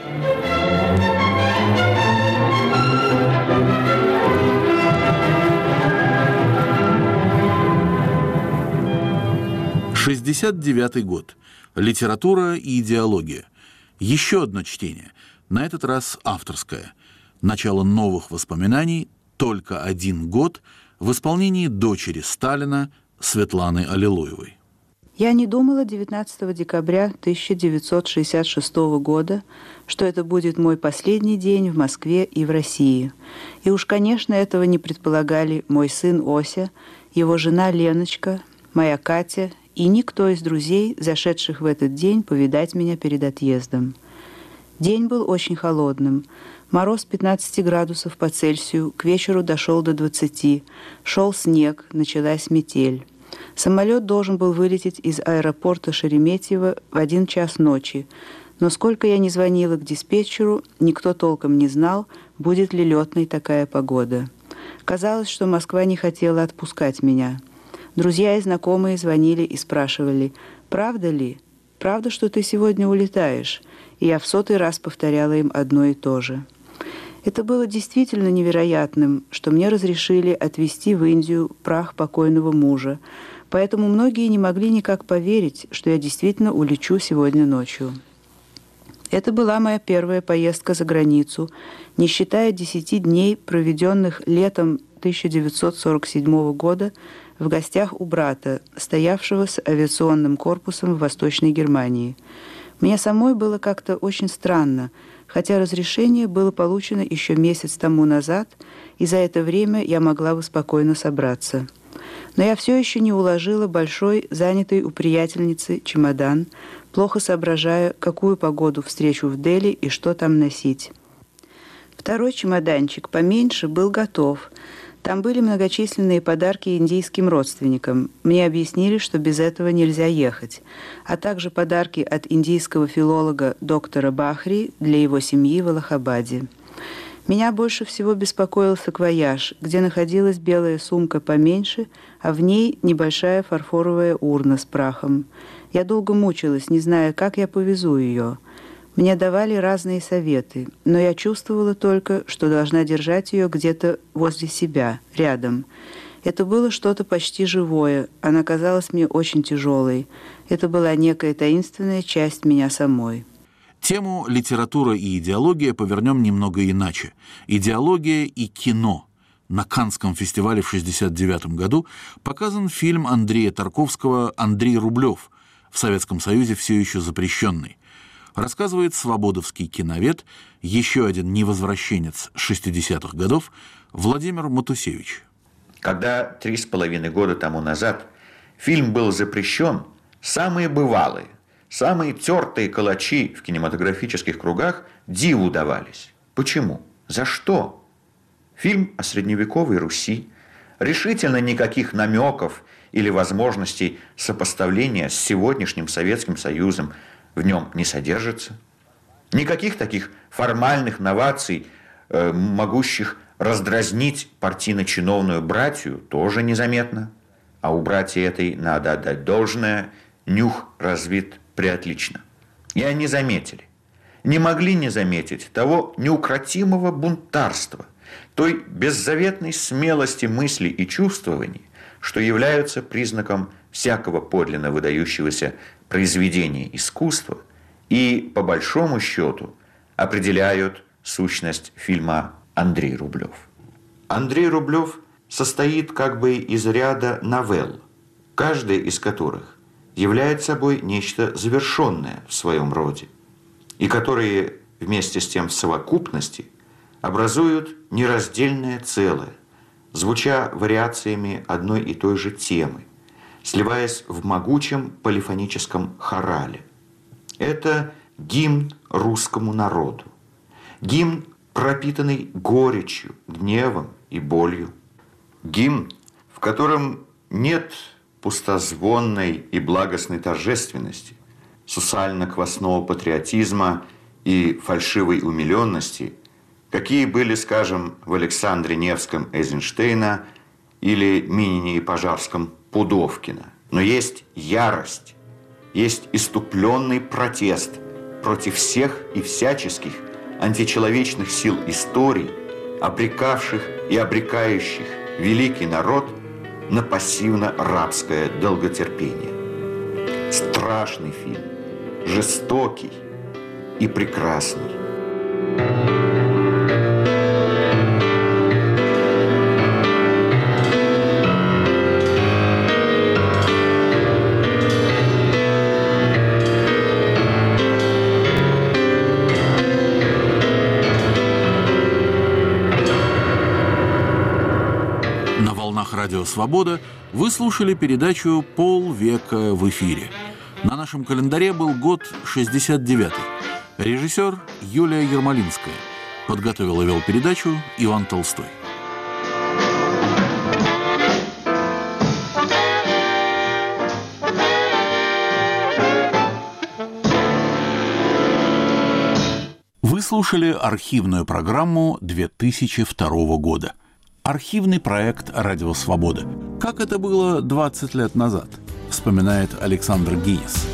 шестьдесят девятый год. Литература и идеология. Еще одно чтение, на этот раз авторское. Начало новых воспоминаний «Только один год» в исполнении дочери Сталина Светланы Аллилуевой. Я не думала девятнадцатого декабря тысяча девятьсот шестьдесят шестого года, что это будет мой последний день в Москве и в России. И уж, конечно, этого не предполагали мой сын Ося, его жена Леночка, моя Катя и никто из друзей, зашедших в этот день повидать меня перед отъездом. День был очень холодным. Мороз пятнадцать градусов по Цельсию, к вечеру дошел до двадцати. Шел снег, началась метель. Самолет должен был вылететь из аэропорта Шереметьево в один час ночи. Но сколько я ни звонила к диспетчеру, никто толком не знал, будет ли летной такая погода. Казалось, что Москва не хотела отпускать меня. Друзья и знакомые звонили и спрашивали: «Правда ли? Правда, что ты сегодня улетаешь?» И я в сотый раз повторяла им одно и то же. Это было действительно невероятным, что мне разрешили отвезти в Индию прах покойного мужа, поэтому многие не могли никак поверить, что я действительно улечу сегодня ночью. Это была моя первая поездка за границу, не считая десяти дней, проведенных летом тысяча девятьсот сорок седьмого года в гостях у брата, стоявшего с авиационным корпусом в Восточной Германии. Мне самой было как-то очень странно, хотя разрешение было получено еще месяц тому назад, и за это время я могла бы спокойно собраться. Но я все еще не уложила большой, занятый у приятельницы, чемодан, плохо соображая, какую погоду встречу в Дели и что там носить. Второй чемоданчик, поменьше, был готов. Там были многочисленные подарки индийским родственникам. Мне объяснили, что без этого нельзя ехать, а также подарки от индийского филолога доктора Бахри для его семьи в Аллахабаде. Меня больше всего беспокоил саквояж, где находилась белая сумка поменьше, а в ней небольшая фарфоровая урна с прахом. Я долго мучилась, не зная, как я повезу ее. Мне давали разные советы, но я чувствовала только, что должна держать ее где-то возле себя, рядом. Это было что-то почти живое, она казалась мне очень тяжелой. Это была некая таинственная часть меня самой. Тему «Литература и идеология» повернем немного иначе. Идеология и кино. На Каннском фестивале в шестьдесят девятом году показан фильм Андрея Тарковского «Андрей Рублев», в Советском Союзе все еще запрещенный. Рассказывает свободовский киновед, еще один невозвращенец шестидесятых годов, Владимир Матусевич. Когда три с половиной года тому назад фильм был запрещен, самые бывалые, самые тертые калачи в кинематографических кругах диву давались. Почему? За что? Фильм о средневековой Руси, решительно никаких намеков или возможностей сопоставления с сегодняшним Советским Союзом в нем не содержится. Никаких таких формальных новаций, э, могущих раздразнить партийно-чиновную братью, тоже незаметно. А у братьи этой, надо отдать должное, нюх развит преотлично. И они заметили. Не могли не заметить того неукротимого бунтарства, той беззаветной смелости мыслей и чувствований, что являются признаком всякого подлинно выдающегося произведения искусства и, по большому счету, определяют сущность фильма «Андрей Рублев». Андрей Рублев состоит как бы из ряда новелл, каждая из которых является собой нечто завершенное в своем роде, и которые вместе с тем в совокупности образуют нераздельное целое, звуча вариациями одной и той же темы, сливаясь в могучем полифоническом хорале. Это гимн русскому народу, гимн, пропитанный горечью, гневом и болью, гимн, в котором нет пустозвонной и благостной торжественности, сусально-квасного патриотизма и фальшивой умиленности, какие были, скажем, в Александре Невском Эйзенштейна или Минине и Пожарском Пудовкина. Но есть ярость, есть иступленный протест против всех и всяческих античеловечных сил истории, обрекавших и обрекающих великий народ на пассивно-рабское долготерпение. Страшный фильм, жестокий и прекрасный. Радио «Свобода» вы слушали передачу «Полвека в эфире». На нашем календаре был год шестьдесят девятый. Режиссер Юлия Ермолинская. Подготовил и вел передачу Иван Толстой. Вы слушали архивную программу две тысячи второго года. Архивный проект «Радио Свобода». Как это было двадцать лет назад, вспоминает Александр Гинис.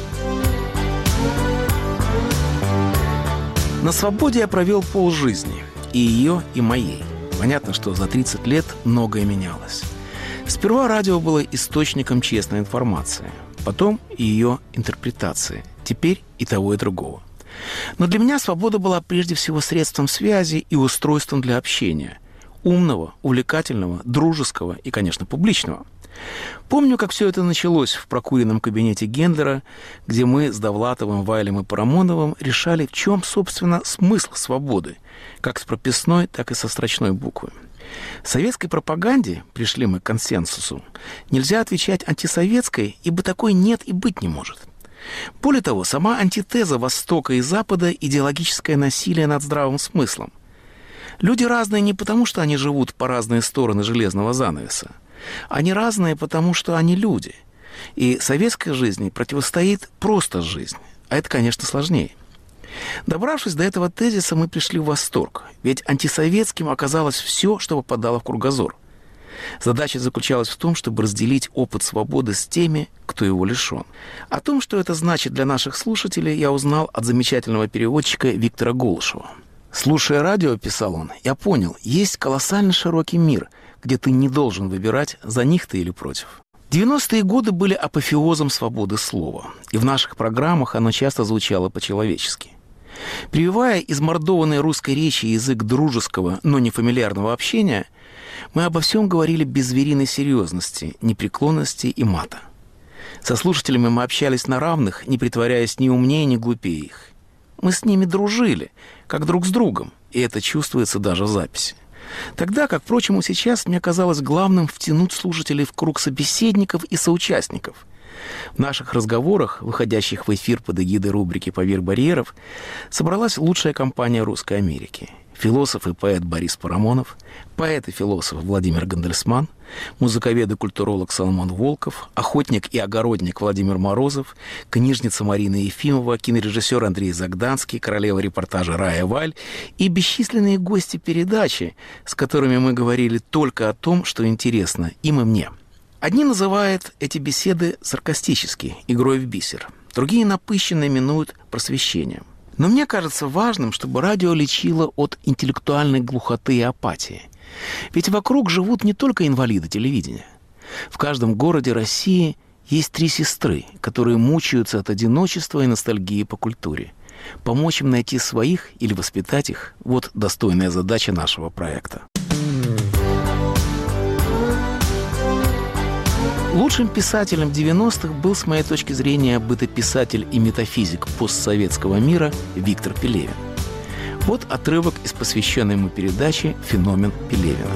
На свободе я провел полжизни. И ее, и моей. Понятно, что за тридцать лет многое менялось. Сперва радио было источником честной информации. Потом ее интерпретации. Теперь и того, и другого. Но для меня свобода была прежде всего средством связи и устройством для общения. Умного, увлекательного, дружеского и, конечно, публичного. Помню, как все это началось в прокуренном кабинете Гендлера, где мы с Довлатовым, Вайлем и Парамоновым решали, в чем, собственно, смысл свободы, как с прописной, так и со строчной буквы. В советской пропаганде, пришли мы к консенсусу, нельзя отвечать антисоветской, ибо такой нет и быть не может. Более того, сама антитеза Востока и Запада – идеологическое насилие над здравым смыслом. Люди разные не потому, что они живут по разные стороны железного занавеса. Они разные, потому что они люди. И советской жизни противостоит просто жизнь. А это, конечно, сложнее. Добравшись до этого тезиса, мы пришли в восторг. Ведь антисоветским оказалось все, что попадало в кругозор. Задача заключалась в том, чтобы разделить опыт свободы с теми, кто его лишен. О том, что это значит для наших слушателей, я узнал от замечательного переводчика Виктора Голышева. «Слушая радио, — писал он, — я понял, есть колоссально широкий мир, где ты не должен выбирать, за них ты или против». девяностые годы были апофеозом свободы слова, и в наших программах оно часто звучало по-человечески. Прививая измордованной русской речи язык дружеского, но не фамильярного общения, мы обо всем говорили без звериной серьезности, непреклонности и мата. Со слушателями мы общались на равных, не притворяясь ни умнее, ни глупее их. Мы с ними дружили, как друг с другом, и это чувствуется даже в записи. Тогда, как, впрочем, и сейчас, мне казалось главным втянуть слушателей в круг собеседников и соучастников. В наших разговорах, выходящих в эфир под эгидой рубрики «Поверх барьеров», собралась лучшая компания Русской Америки. Философ и поэт Борис Парамонов, поэт и философ Владимир Гандельсман, музыковед и культуролог Соломон Волков, охотник и огородник Владимир Морозов, книжница Марина Ефимова, кинорежиссер Андрей Загданский, королева репортажа Рая Валь и бесчисленные гости передачи, с которыми мы говорили только о том, что интересно им и мне. Одни называют эти беседы саркастически, игрой в бисер. Другие напыщенно именуют просвещением. Но мне кажется важным, чтобы радио лечило от интеллектуальной глухоты и апатии. Ведь вокруг живут не только инвалиды телевидения. В каждом городе России есть три сестры, которые мучаются от одиночества и ностальгии по культуре. Помочь им найти своих или воспитать их – вот достойная задача нашего проекта. Лучшим писателем девяностых был, с моей точки зрения, бытописатель и метафизик постсоветского мира Виктор Пелевин. Вот отрывок из посвященной ему передачи «Феномен Пелевина».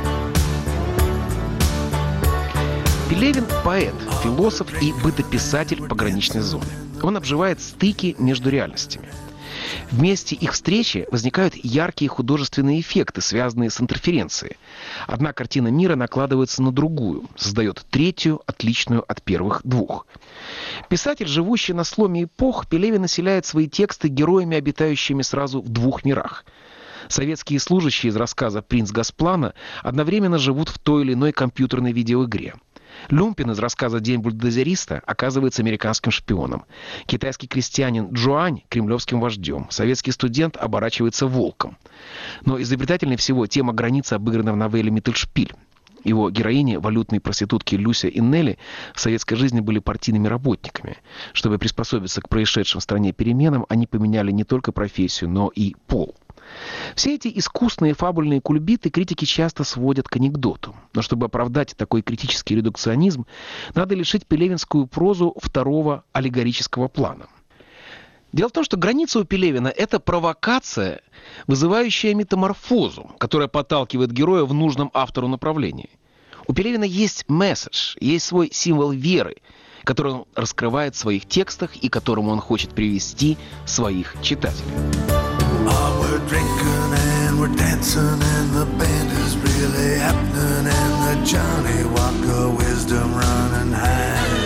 Пелевин – поэт, философ и бытописатель пограничной зоны. Он обживает стыки между реальностями. В месте их встречи возникают яркие художественные эффекты, связанные с интерференцией. Одна картина мира накладывается на другую, создает третью, отличную от первых двух. Писатель, живущий на сломе эпох, Пелевин населяет свои тексты героями, обитающими сразу в двух мирах. Советские служащие из рассказа «Принц Госплана» одновременно живут в той или иной компьютерной видеоигре. Люмпин из рассказа «День бульдозериста» оказывается американским шпионом. Китайский крестьянин Джуань – кремлевским вождем. Советский студент оборачивается волком. Но изобретательнее всего тема границы обыграна в новелле «Миттельшпиль». Его героини, валютные проститутки Люся и Нелли, в советской жизни были партийными работниками. Чтобы приспособиться к происшедшим в стране переменам, они поменяли не только профессию, но и пол. Все эти искусные фабульные кульбиты критики часто сводят к анекдоту. Но чтобы оправдать такой критический редукционизм, надо лишить пелевинскую прозу второго аллегорического плана. Дело в том, что граница у Пелевина – это провокация, вызывающая метаморфозу, которая подталкивает героя в нужном автору направлении. У Пелевина есть месседж, есть свой символ веры, который он раскрывает в своих текстах и к которому он хочет привести своих читателей. Oh, we're drinking and we're dancing and the band is really happening and the Johnny Walker wisdom running high.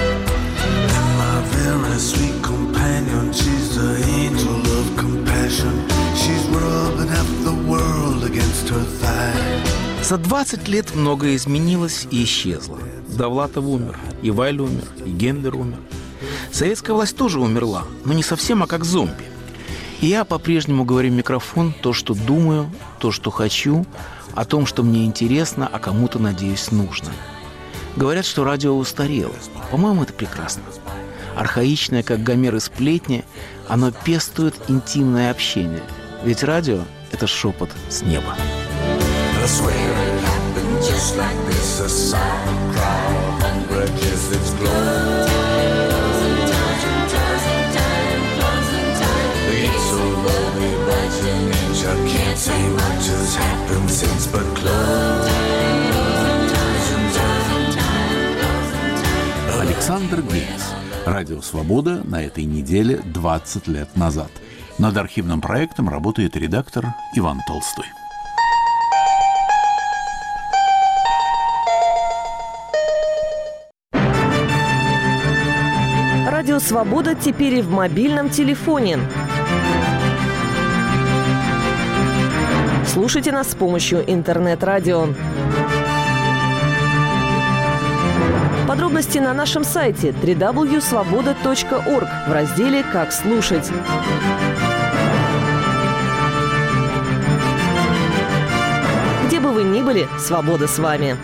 And my very sweet companion, she's the angel of compassion. She's rubbing half the world against her thigh. За двадцать лет многое изменилось и исчезло. Довлатов умер, и Вайль умер, и Гендлер умер. Советская власть тоже умерла, но не совсем, а как зомби. И я по-прежнему говорю в микрофон то, что думаю, то, что хочу, о том, что мне интересно, а кому-то, надеюсь, нужно. Говорят, что радио устарело. По-моему, это прекрасно. Архаичное, как Гомер и сплетни, оно пестует интимное общение. Ведь радио – это шепот с неба. Александр Гейнс. Радио «Свобода» на этой неделе двадцать лет назад. Над архивным проектом работает редактор Иван Толстой. Радио «Свобода» теперь и в мобильном телефоне. Слушайте нас с помощью интернет-радио. Подробности на нашем сайте дабл-ю дабл-ю дабл-ю точка свобода точка орг в разделе «Как слушать». Где бы вы ни были, свобода с вами.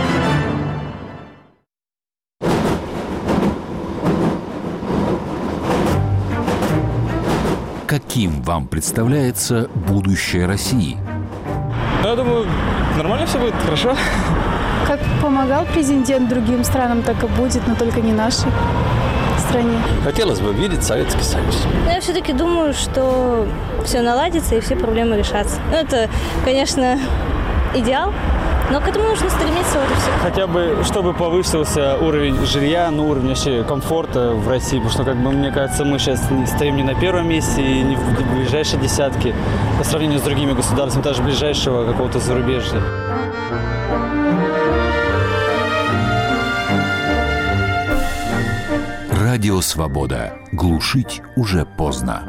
Каким вам представляется будущее России? Я думаю, нормально все будет, хорошо. Как помогал президент другим странам, так и будет, но только не нашей стране. Хотелось бы видеть Советский Союз. Но я все-таки думаю, что все наладится и все проблемы решатся. Ну, это, конечно, идеал, но к этому нужно стремиться. Вот и все. Хотя бы, чтобы повысился уровень жилья, ну, уровень вообще комфорта в России, потому что, как бы, мне кажется, мы сейчас стоим не на первом месте и не в ближайшей десятке по сравнению с другими государствами, даже ближайшего какого-то зарубежья. Радио «Свобода». Глушить уже поздно.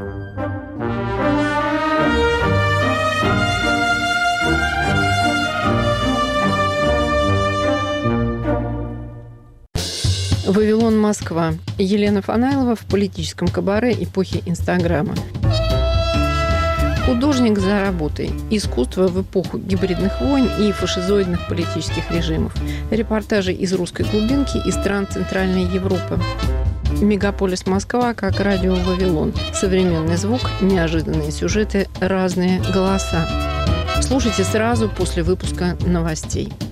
«Вавилон, Москва». Елена Фанайлова в политическом кабаре эпохи Инстаграма. Художник за работой. Искусство в эпоху гибридных войн и фашизоидных политических режимов. Репортажи из русской глубинки и стран Центральной Европы. Мегаполис Москва как радио «Вавилон». Современный звук, неожиданные сюжеты, разные голоса. Слушайте сразу после выпуска новостей.